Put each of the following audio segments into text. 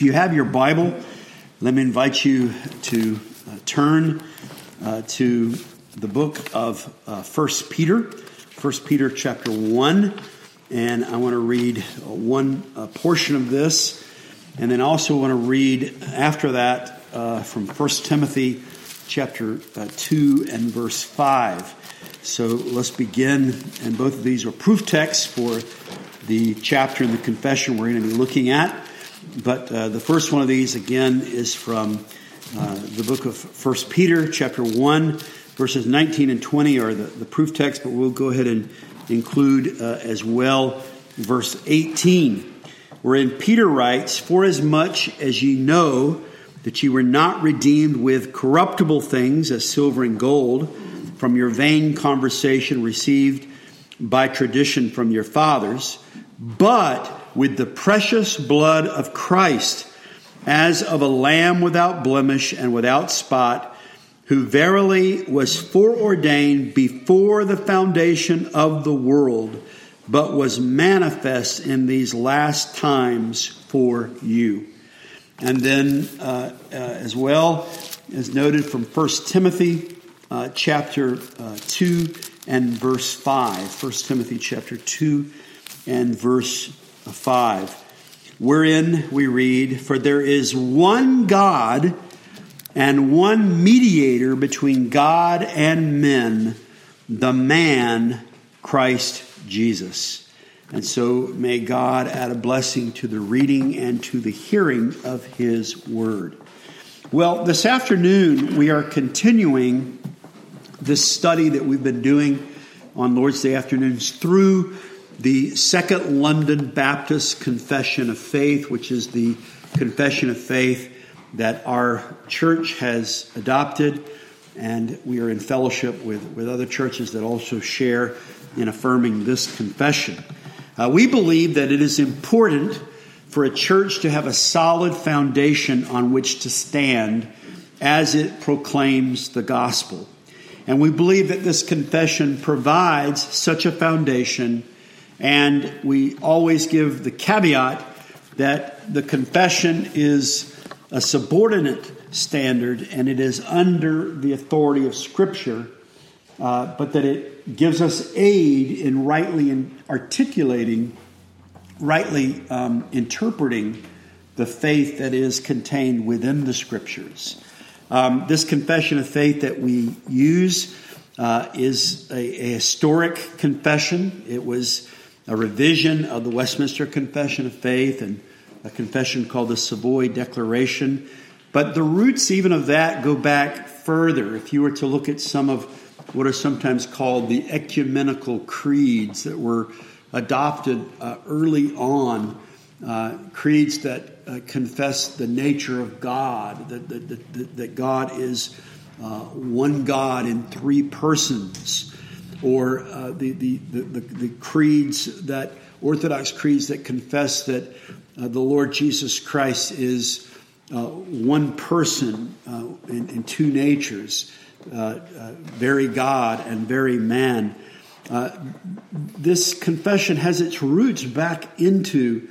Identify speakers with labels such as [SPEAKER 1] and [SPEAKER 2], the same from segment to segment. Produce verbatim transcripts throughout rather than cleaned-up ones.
[SPEAKER 1] If you have your Bible, let me invite you to uh, turn uh, to the book of uh, First Peter, First Peter chapter one, and I want to read one uh, portion of this, and then also want to read after that uh, from First Timothy chapter uh, two and verse five. So let's begin, and both of these are proof texts for the chapter in the confession we're going to be looking at. But uh, the first one of these, again, is from uh, the book of First Peter, chapter one, verses nineteen and twenty are the, the proof text, but we'll go ahead and include uh, as well verse eighteen, wherein Peter writes, "For as much as ye know that ye were not redeemed with corruptible things as silver and gold from your vain conversation received by tradition from your fathers, but with the precious blood of Christ, as of a lamb without blemish and without spot, who verily was foreordained before the foundation of the world, but was manifest in these last times for you." And then uh, uh, as well as noted from First Timothy uh, chapter uh, two and verse five. First Timothy chapter two and verse five, wherein we read, "For there is one God and one mediator between God and men, the man Christ Jesus." And so may God add a blessing to the reading and to the hearing of His word. Well, this afternoon we are continuing this study that we've been doing on Lord's Day afternoons through the Second London Baptist Confession of Faith, which is the confession of faith that our church has adopted, and we are in fellowship with, with other churches that also share in affirming this confession. Uh, we believe that it is important for a church to have a solid foundation on which to stand as it proclaims the gospel. And we believe that this confession provides such a foundation. And we always give the caveat that the confession is a subordinate standard and it is under the authority of Scripture, uh, but that it gives us aid in rightly in articulating, rightly um, interpreting the faith that is contained within the Scriptures. Um, this confession of faith that we use uh, is a, a historic confession. It was a revision of the Westminster Confession of Faith and a confession called the Savoy Declaration. But the roots even of that go back further. If you were to look at some of what are sometimes called the ecumenical creeds that were adopted uh, early on, uh, creeds that uh, confess the nature of God, that, that, that, that God is uh, one God in three persons, or uh, the, the, the, the creeds that, Orthodox creeds that confess that uh, the Lord Jesus Christ is uh, one person uh, in, in two natures, uh, uh, very God and very man. Uh, this confession has its roots back into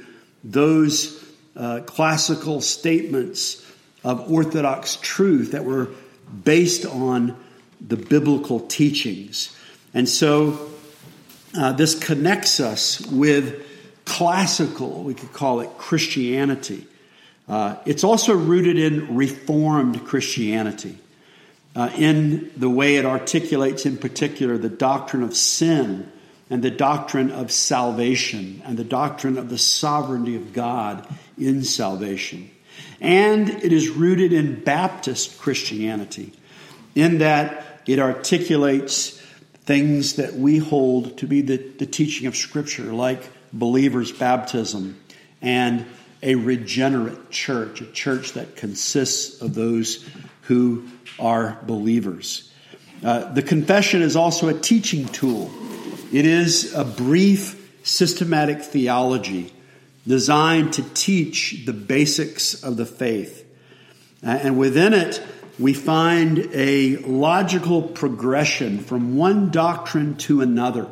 [SPEAKER 1] those uh, classical statements of Orthodox truth that were based on the biblical teachings. And so uh, this connects us with classical, we could call it Christianity. Uh, it's also rooted in Reformed Christianity, uh, in the way it articulates in particular the doctrine of sin and the doctrine of salvation and the doctrine of the sovereignty of God in salvation. And it is rooted in Baptist Christianity, in that it articulates things that we hold to be the, the teaching of Scripture, like believers' baptism and a regenerate church, a church that consists of those who are believers. Uh, the confession is also a teaching tool. It is a brief, systematic theology designed to teach the basics of the faith. Uh, and within it, we find a logical progression from one doctrine to another.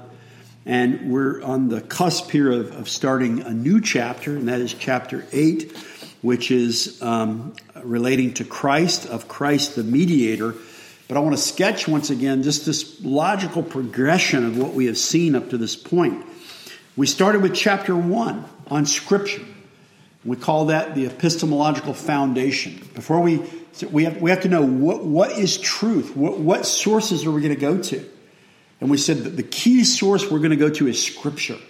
[SPEAKER 1] And we're on the cusp here of, of starting a new chapter, and that is chapter eight which is um, relating to Christ, of Christ the mediator. But I want to sketch once again just this logical progression of what we have seen up to this point. We started with chapter one on Scripture. We call that the epistemological foundation. Before we we have we have to know what what is truth. What what sources are we going to go to? And we said that the key source we're going to go to is Scripture.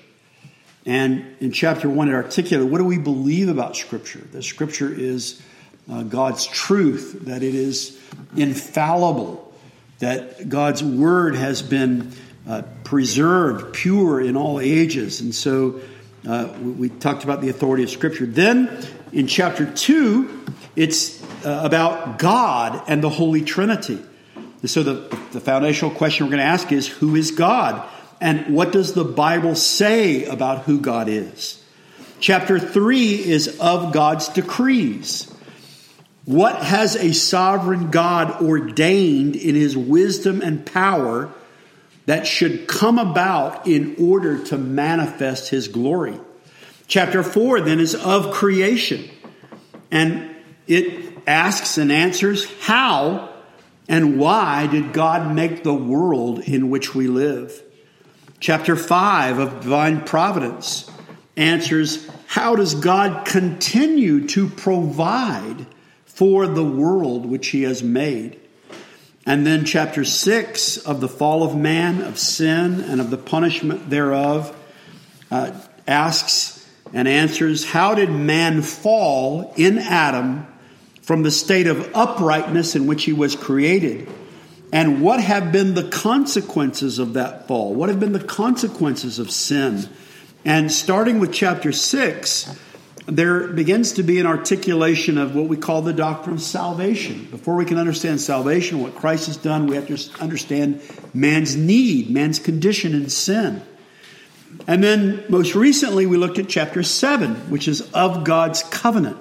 [SPEAKER 1] And in chapter one, it articulated, what do we believe about Scripture? That Scripture is uh, God's truth, that it is infallible, that God's Word has been uh, preserved, pure in all ages. And so uh, we, we talked about the authority of Scripture. Then in chapter two, it's uh, about God and the Holy Trinity. And so the, the foundational question we're going to ask is, who is God? And what does the Bible say about who God is? Chapter three is of God's decrees. What has a sovereign God ordained in his wisdom and power that should come about in order to manifest his glory? Chapter four then is of creation. And it asks and answers, how and why did God make the world in which we live? Chapter five of divine providence answers, how does God continue to provide for the world which he has made? And then chapter six of the fall of man, of sin, and of the punishment thereof uh, asks and answers, how did man fall in Adam from the state of uprightness in which he was created? And what have been the consequences of that fall? What have been the consequences of sin? And starting with chapter six, there begins to be an articulation of what we call the doctrine of salvation. Before we can understand salvation, what Christ has done, we have to understand man's need, man's condition in sin. And then most recently, we looked at chapter seven, which is of God's covenant.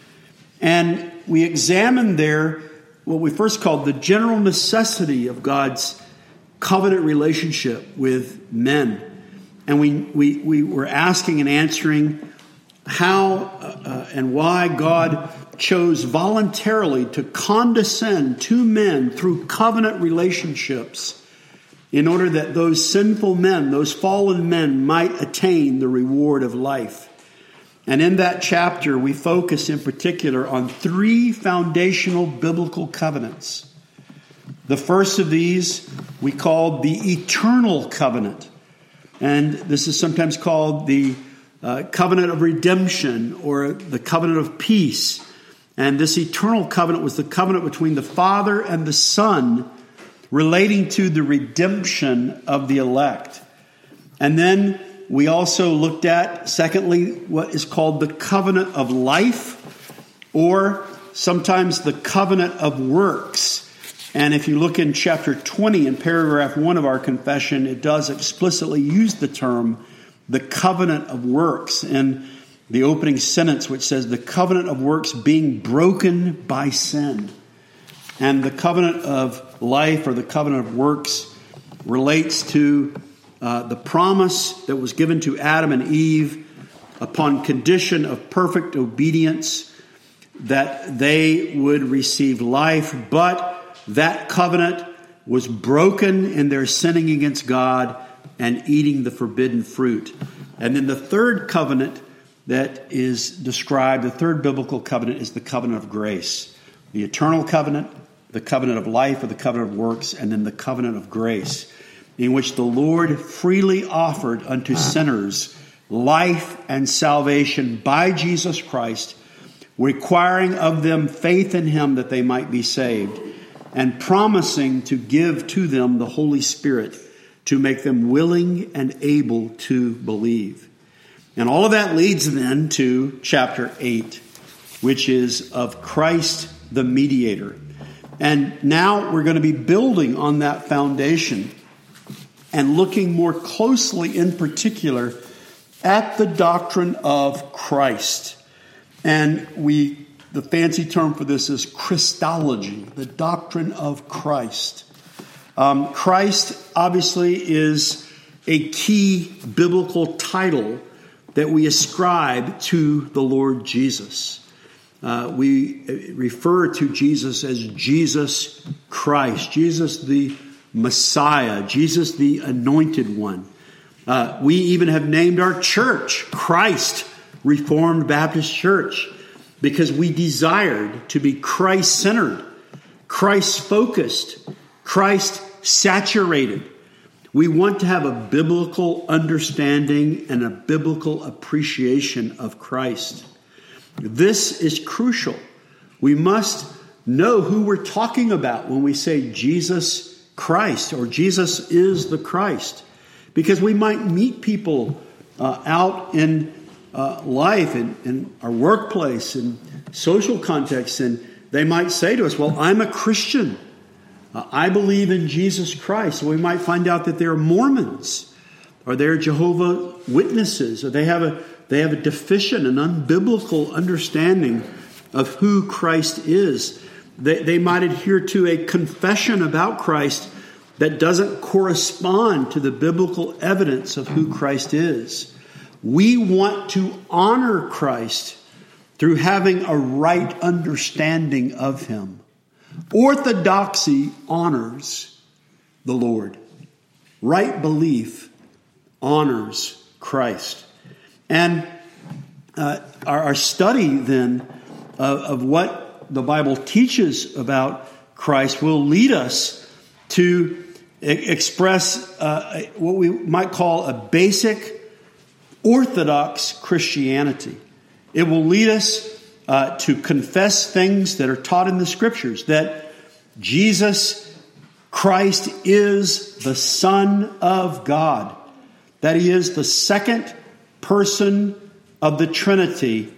[SPEAKER 1] And we examined there what we first called the general necessity of God's covenant relationship with men. And we, we, we were asking and answering how uh, and why God chose voluntarily to condescend to men through covenant relationships in order that those sinful men, those fallen men, might attain the reward of life. And in that chapter, we focus in particular on three foundational biblical covenants. The first of these we called the eternal covenant. And this is sometimes called the uh, covenant of redemption or the covenant of peace. And this eternal covenant was the covenant between the Father and the Son relating to the redemption of the elect. And then we also looked at, secondly, what is called the covenant of life, or sometimes the covenant of works. And if you look in chapter twenty, in paragraph one of our confession, it does explicitly use the term the covenant of works in the opening sentence, which says the covenant of works being broken by sin. And the covenant of life, or the covenant of works, relates to Uh, the promise that was given to Adam and Eve upon condition of perfect obedience that they would receive life, but that covenant was broken in their sinning against God and eating the forbidden fruit. And then the third covenant that is described, the third biblical covenant, is the covenant of grace. The eternal covenant, the covenant of life, or the covenant of works, and then the covenant of grace, in which the Lord freely offered unto sinners life and salvation by Jesus Christ, requiring of them faith in him that they might be saved, and promising to give to them the Holy Spirit to make them willing and able to believe. And all of that leads then to chapter eight, which is of Christ the mediator. And now we're going to be building on that foundation and looking more closely in particular at the doctrine of Christ. And we, the fancy term for this is Christology, the doctrine of Christ. Um, Christ obviously is a key biblical title that we ascribe to the Lord Jesus. uh, we refer to Jesus as Jesus Christ, Jesus the Messiah, Jesus the Anointed One. Uh, we even have named our church Christ Reformed Baptist Church because we desired to be Christ-centered, Christ-focused, Christ-saturated. We want to have a biblical understanding and a biblical appreciation of Christ. This is crucial. We must know who we're talking about when we say Jesus Christ or Jesus is the Christ. Because we might meet people uh, out in uh, life, in, in our workplace, in social contexts, and they might say to us, well, I'm a Christian. Uh, I believe in Jesus Christ. So we might find out that they're Mormons, or they're Jehovah Witnesses, or they have a they have a deficient and unbiblical understanding of who Christ is. They, they might adhere to a confession about Christ that doesn't correspond to the biblical evidence of who Christ is. We want to honor Christ through having a right understanding of him. Orthodoxy honors the Lord. Right belief honors Christ. And uh, our, our study then of, of what the Bible teaches about Christ will lead us to express uh, what we might call a basic orthodox Christianity. It will lead us uh, to confess things that are taught in the Scriptures, that Jesus Christ is the Son of God, that he is the second person of the Trinity,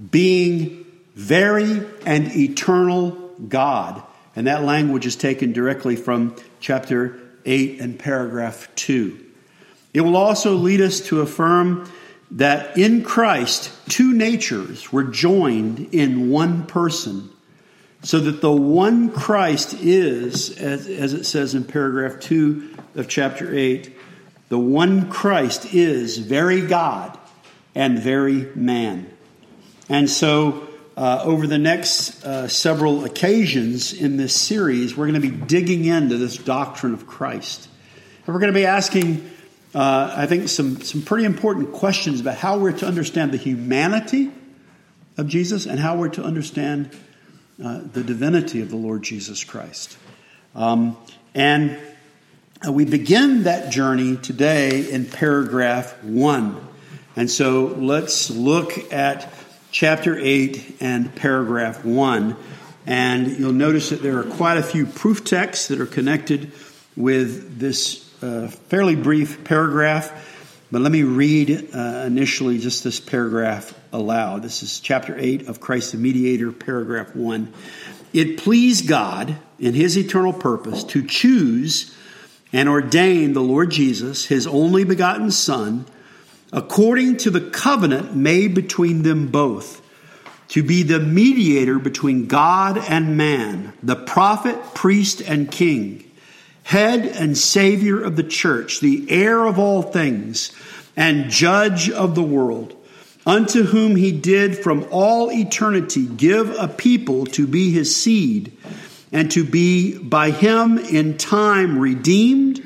[SPEAKER 1] being very and eternal God. And that language is taken directly from chapter eight and paragraph two. It will also lead us to affirm that in Christ, two natures were joined in one person, so that the one Christ is, as, as it says in paragraph two of chapter eight, the one Christ is very God and very man. And so uh, over the next uh, several occasions in this series, we're going to be digging into this doctrine of Christ. And we're going to be asking, uh, I think, some, some pretty important questions about how we're to understand the humanity of Jesus and how we're to understand uh, the divinity of the Lord Jesus Christ. Um, and uh, we begin that journey today in paragraph one. And so let's look at chapter eight and paragraph one. And you'll notice that there are quite a few proof texts that are connected with this uh, fairly brief paragraph. But let me read uh, initially just this paragraph aloud. This is chapter eight of Christ the Mediator, paragraph one. It pleased God in his eternal purpose to choose and ordain the Lord Jesus, his only begotten Son, according to the covenant made between them both, to be the mediator between God and man, the prophet, priest, and king, head and savior of the church, the heir of all things, and judge of the world, unto whom he did from all eternity give a people to be his seed, and to be by him in time redeemed,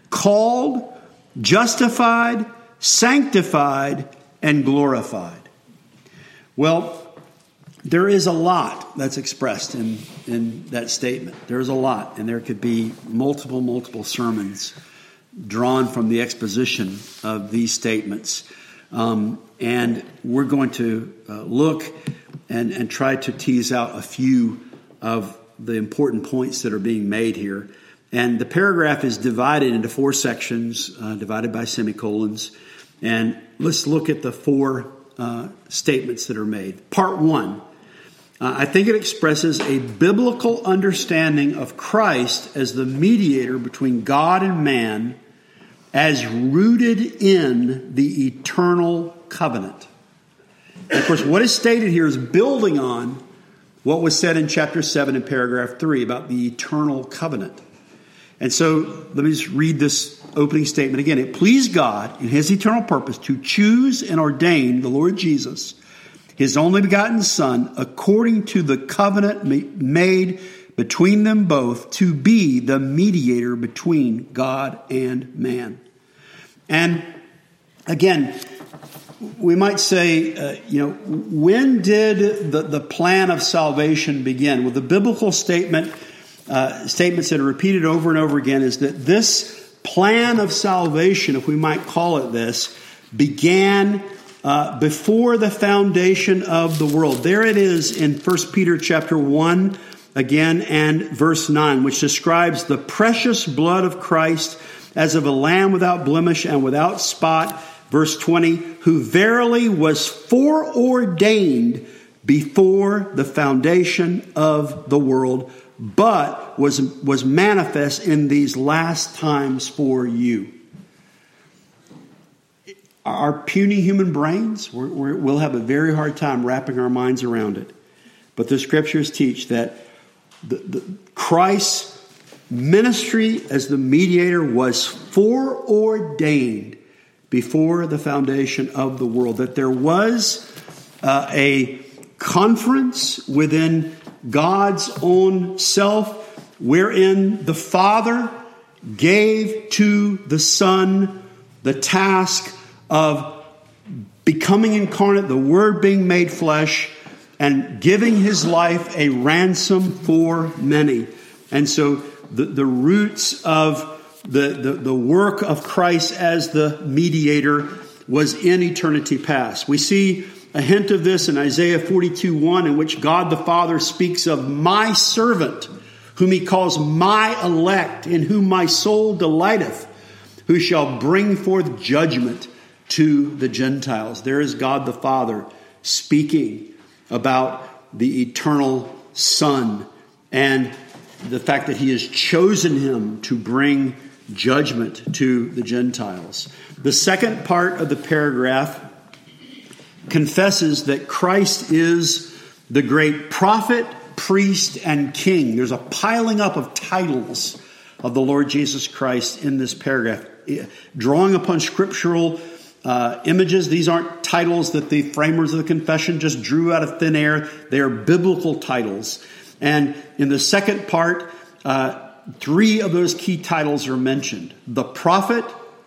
[SPEAKER 1] called, justified, sanctified, and glorified. Well, there is a lot that's expressed in, in that statement. There's a lot, and there could be multiple, multiple sermons drawn from the exposition of these statements. Um, and we're going to uh, look and, and try to tease out a few of the important points that are being made here. And the paragraph is divided into four sections, uh, divided by semicolons. And let's look at the four uh, statements that are made. Part one, uh, I think it expresses a biblical understanding of Christ as the mediator between God and man, as rooted in the eternal covenant. And of course, what is stated here is building on what was said in chapter seven and paragraph three about the eternal covenant. And so let me just read this opening statement again. It pleased God in his eternal purpose to choose and ordain the Lord Jesus, his only begotten Son, according to the covenant made between them both, to be the mediator between God and man. And again, we might say, uh, you know, when did the, the plan of salvation begin? Well, the biblical statement, uh, statements that are repeated over and over again is that this plan of salvation, if we might call it this, began uh, before the foundation of the world. There it is in First Peter chapter one, again, and verse nine, which describes the precious blood of Christ as of a lamb without blemish and without spot. Verse twenty, who verily was foreordained before the foundation of the world, but was, was manifest in these last times for you. Our puny human brains, we're, we're, we'll have a very hard time wrapping our minds around it. But the scriptures teach that the, the Christ's ministry as the mediator was foreordained before the foundation of the world, that there was uh, a conference within God's own self wherein the Father gave to the Son the task of becoming incarnate, the Word being made flesh, and giving his life a ransom for many. And so the, the roots of The, the, the work of Christ as the mediator was in eternity past. We see a hint of this in Isaiah forty-two one, in which God the Father speaks of my servant, whom he calls my elect, in whom my soul delighteth, who shall bring forth judgment to the Gentiles. There is God the Father speaking about the eternal Son and the fact that he has chosen him to bring judgment to the Gentiles. The second part of the paragraph confesses that Christ is the great prophet, priest, and king. There's a piling up of titles of the Lord Jesus Christ in this paragraph, drawing upon scriptural uh, images. These aren't titles that the framers of the confession just drew out of thin air. They are biblical titles. And in the second part, uh, three of those key titles are mentioned: the prophet,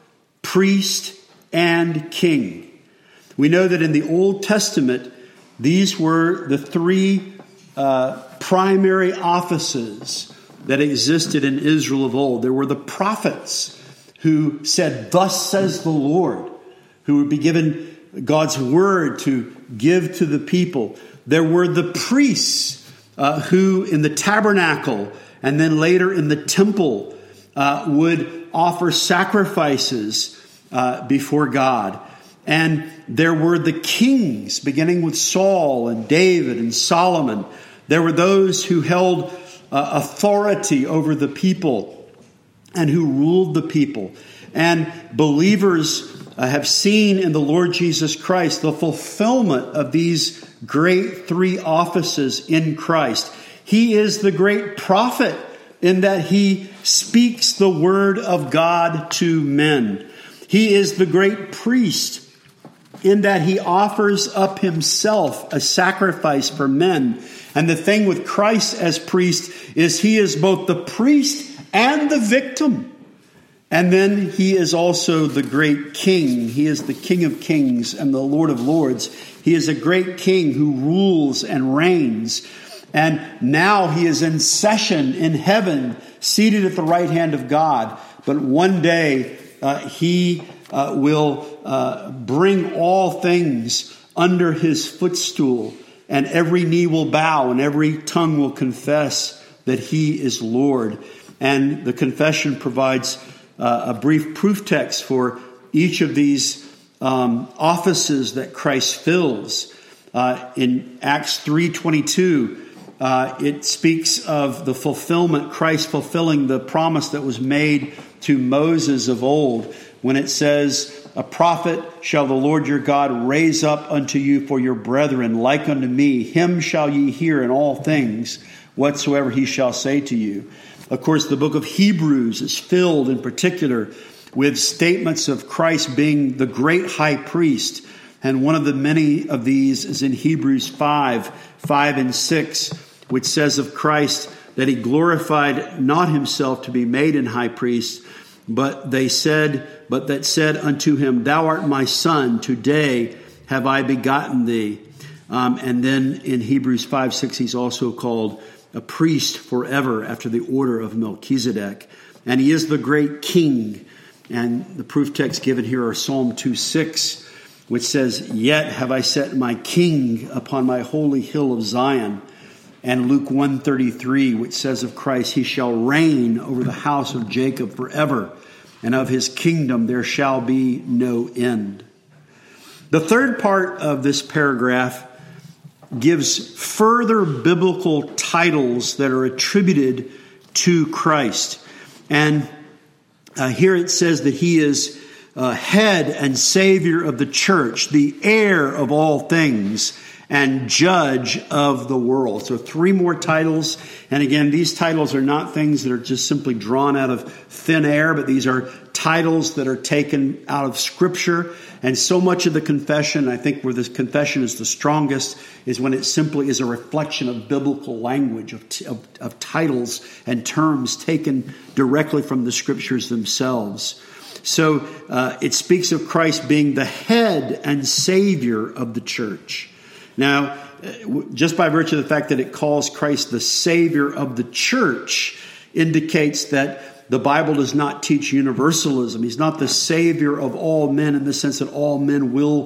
[SPEAKER 1] priest, and king. We know that in the Old Testament, these were the three uh, primary offices that existed in Israel of old. There were the prophets who said, "Thus says the Lord," who would be given God's word to give to the people. There were the priests uh, who in the tabernacle and then later in the temple uh, would offer sacrifices uh, before God. And there were the kings, beginning with Saul and David and Solomon. There were those who held uh, authority over the people and who ruled the people. And believers uh, have seen in the Lord Jesus Christ the fulfillment of these great three offices in Christ. He is the great prophet in that he speaks the word of God to men. He is the great priest in that he offers up himself a sacrifice for men. And the thing with Christ as priest is he is both the priest and the victim. And then he is also the great king. He is the King of Kings and the Lord of Lords. He is a great king who rules and reigns. And now he is in session in heaven, seated at the right hand of God. But one day uh, he uh, will uh, bring all things under his footstool, and every knee will bow and every tongue will confess that he is Lord. And the confession provides uh, a brief proof text for each of these um, offices that Christ fills. Uh, in Acts three twenty-two, Uh, it speaks of the fulfillment, Christ fulfilling the promise that was made to Moses of old, when it says, "A prophet shall the Lord your God raise up unto you for your brethren, like unto me. Him shall ye hear in all things, whatsoever he shall say to you." Of course, the book of Hebrews is filled in particular with statements of Christ being the great high priest, And one of the many of these is in Hebrews five, five and six, which says of Christ that he glorified not himself to be made an high priest, but they said, but that said unto him, Thou art my son, today have I begotten thee. Um, and then in Hebrews five, six, he's also called a priest forever after the order of Melchizedek. And he is the great king. And the proof texts given here are Psalm two, six, which says, Yet have I set my king upon my holy hill of Zion. And Luke one thirty-three, which says of Christ, He shall reign over the house of Jacob forever, and of his kingdom there shall be no end. The third part of this paragraph gives further biblical titles that are attributed to Christ. And uh, here it says that he is uh, head and savior of the church, the heir of all things, and judge of the world. So three more titles. And again, these titles are not things that are just simply drawn out of thin air, but these are titles that are taken out of Scripture. And so much of the confession, I think where this confession is the strongest, is when it simply is a reflection of biblical language, of, t- of, of titles and terms taken directly from the Scriptures themselves. So uh, it speaks of Christ being the head and savior of the church. Now, just by virtue of the fact that it calls Christ the Savior of the church indicates that the Bible does not teach universalism. He's not the Savior of all men in the sense that all men will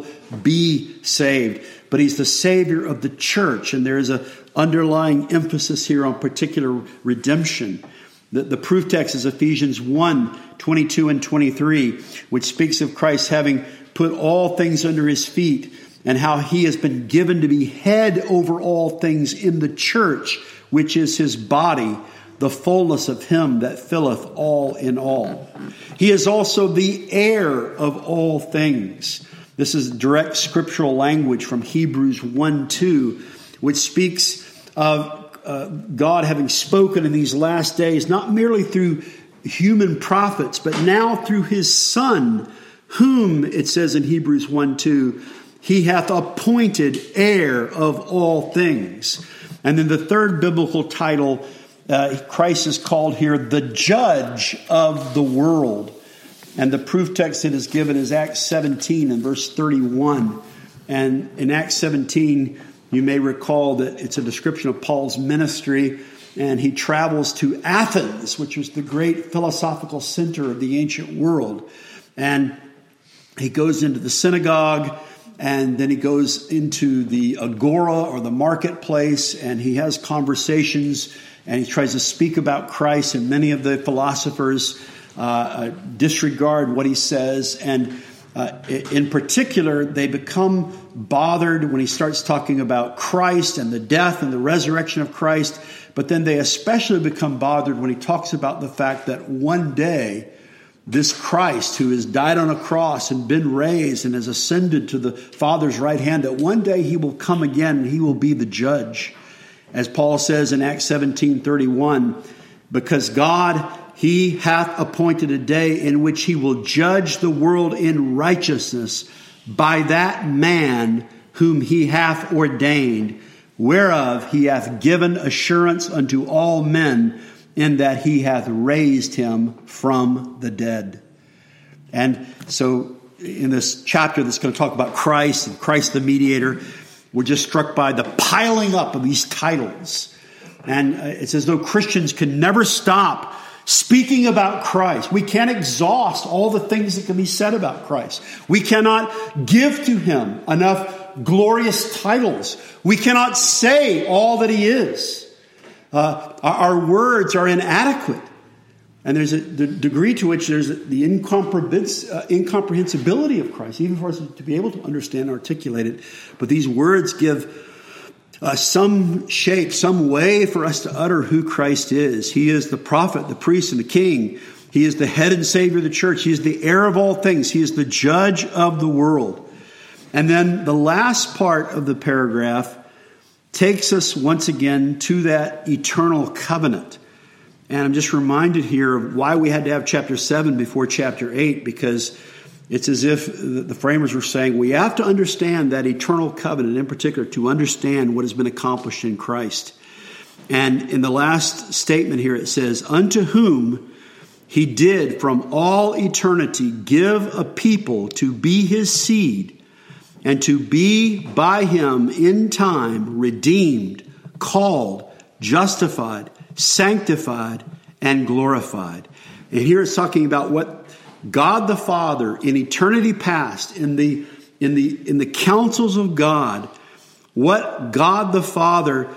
[SPEAKER 1] be saved. But he's the Savior of the church. And there is an underlying emphasis here on particular redemption. The, the proof text is Ephesians one, twenty-two and twenty-three, which speaks of Christ having put all things under his feet, and how he has been given to be head over all things in the church, which is his body, the fullness of him that filleth all in all. He is also the heir of all things. This is direct scriptural language from Hebrews one two, which speaks of uh, God having spoken in these last days, not merely through human prophets, but now through his Son, whom, it says in Hebrews one two, he hath appointed heir of all things. And then the third biblical title, uh, Christ is called here the judge of the world. And the proof text that is given is Acts seventeen and verse thirty-one. And in Acts seventeen, you may recall that it's a description of Paul's ministry. And he travels to Athens, which was the great philosophical center of the ancient world. And he goes into the synagogue, and then he goes into the agora or the marketplace, and he has conversations, and he tries to speak about Christ, and many of the philosophers uh, disregard what he says. And uh, in particular, they become bothered when he starts talking about Christ and the death and the resurrection of Christ. But then they especially become bothered when he talks about the fact that one day this Christ who has died on a cross and been raised and has ascended to the Father's right hand, that one day he will come again and he will be the judge. As Paul says in Acts seventeen thirty-one, because God, he hath appointed a day in which he will judge the world in righteousness by that man whom he hath ordained, whereof he hath given assurance unto all men, in that he hath raised him from the dead. And so in this chapter that's going to talk about Christ and Christ the mediator, we're just struck by the piling up of these titles. And it's as though Christians can never stop speaking about Christ. We can't exhaust all the things that can be said about Christ. We cannot give to him enough glorious titles. We cannot say all that he is. Uh, our words are inadequate. And there's a the degree to which there's the incomprehens- uh, incomprehensibility of Christ, even for us to be able to understand and articulate it. But these words give uh, some shape, some way for us to utter who Christ is. He is the prophet, the priest, and the king. He is the head and savior of the church. He is the heir of all things. He is the judge of the world. And then the last part of the paragraph takes us once again to that eternal covenant. And I'm just reminded here of why we had to have chapter seven before chapter eight, because It's as if the framers were saying, we have to understand that eternal covenant, in particular, to understand what has been accomplished in Christ. And in the last statement here, it says, unto whom he did from all eternity give a people to be his seed, and to be by him in time redeemed, called, justified, sanctified, and glorified. And here it's talking about what God the Father in eternity past, in the in the in the counsels of God, what God the Father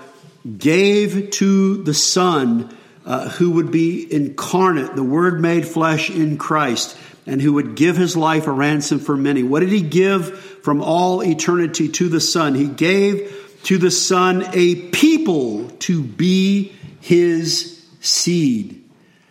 [SPEAKER 1] gave to the Son, uh, who would be incarnate, the Word made flesh in Christ, and who would give his life a ransom for many. What did he give from all eternity to the Son? He gave to the Son a people to be his seed.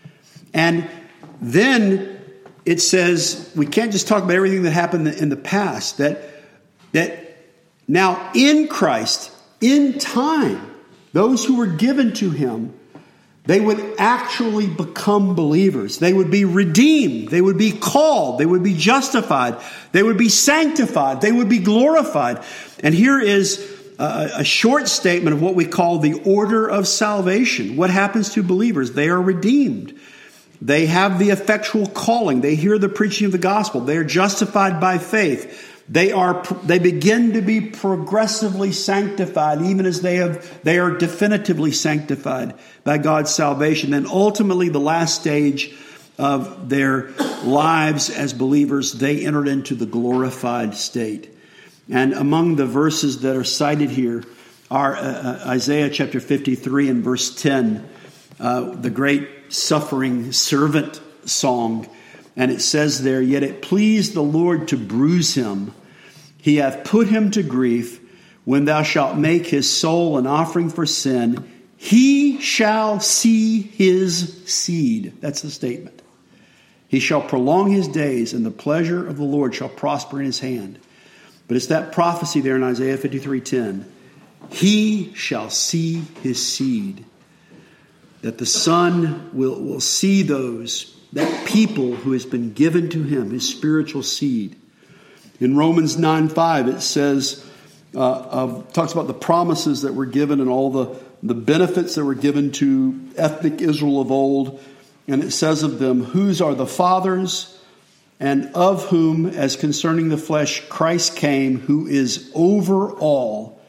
[SPEAKER 1] And then it says, we can't just talk about everything that happened in the past, that, that now in Christ, in time, those who were given to him, they would actually become believers. They would be redeemed. They would be called. They would be justified. They would be sanctified. They would be glorified. And here is a, a short statement of what we call the order of salvation. What happens to believers? They are redeemed. They have the effectual calling. They hear the preaching of the gospel. They are justified by faith. They are, they begin to be progressively sanctified, even as they have, they are definitively sanctified by God's salvation. And ultimately, the last stage of their lives as believers, they entered into the glorified state. And among the verses that are cited here are uh, Isaiah chapter fifty-three and verse ten, uh, the great suffering servant song. And it says there, yet it pleased the Lord to bruise him. He hath put him to grief. When thou shalt make his soul an offering for sin, he shall see his seed. That's the statement. He shall prolong his days, and the pleasure of the Lord shall prosper in his hand. But it's that prophecy there in Isaiah fifty-three ten. He shall see his seed. That the Son will, will see those, that people who has been given to him, his spiritual seed. In Romans nine five, it says, uh, of, talks about the promises that were given and all the, the benefits that were given to ethnic Israel of old. And it says of them, whose are the fathers, and of whom, as concerning the flesh, Christ came, who is over all,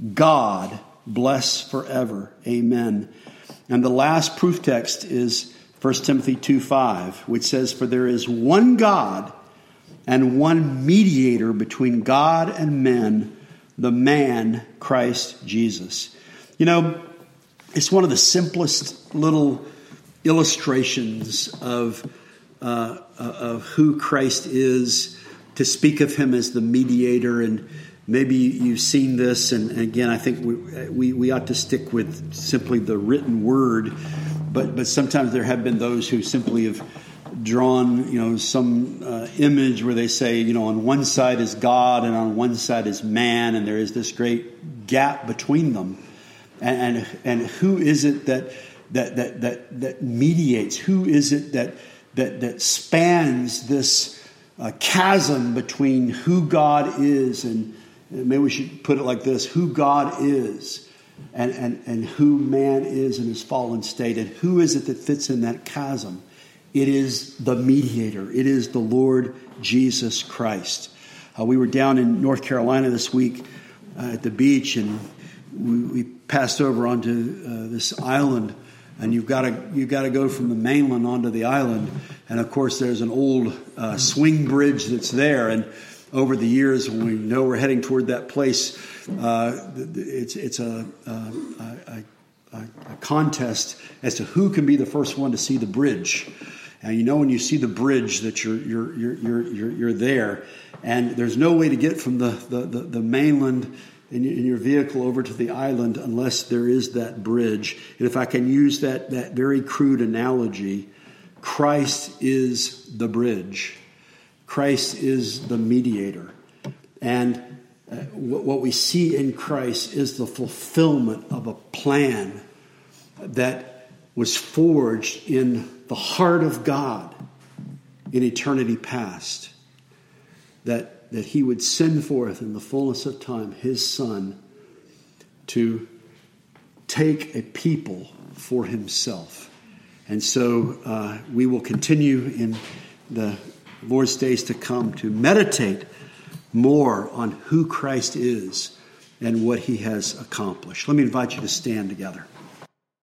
[SPEAKER 1] God bless forever. Amen. And the last proof text is First Timothy two five, which says, for there is one God and one mediator between God and men, the man Christ Jesus. You know, it's one of the simplest little illustrations of uh, of who Christ is, to speak of him as the mediator. And maybe you've seen this, and again, I think we we, we ought to stick with simply the written word. But but sometimes there have been those who simply have drawn, you know, some uh, image where they say, you know, on one side is God and on one side is man, and there is this great gap between them. And and, and who is it that that that that that mediates? Who is it that that that spans this uh, chasm between who God is and, and maybe we should put it like this: who God is. And, and, and who man is in his fallen state, and who is it that fits in that chasm? It is the mediator. It is the Lord Jesus Christ. Uh, we were down in North Carolina this week uh, at the beach, and we, we passed over onto uh, this island. And you've got to you've got to go from the mainland onto the island, and of course there's an old uh, swing bridge that's there. And over the years, when we know we're heading toward that place, uh, it's it's a, a, a, a, a contest as to who can be the first one to see the bridge. And you know, when you see the bridge, that you're you're you're you're you're, you're there, and there's no way to get from the the, the, the mainland in, in your vehicle over to the island unless there is that bridge. And if I can use that that very crude analogy, Christ is the bridge. Christ is the mediator. And uh, what, what we see in Christ is the fulfillment of a plan that was forged in the heart of God in eternity past. that, that he would send forth in the fullness of time his Son to take a people for himself. And so uh, we will continue in the Lord's days to come to meditate more on who Christ is and what he has accomplished. Let me invite you to stand together.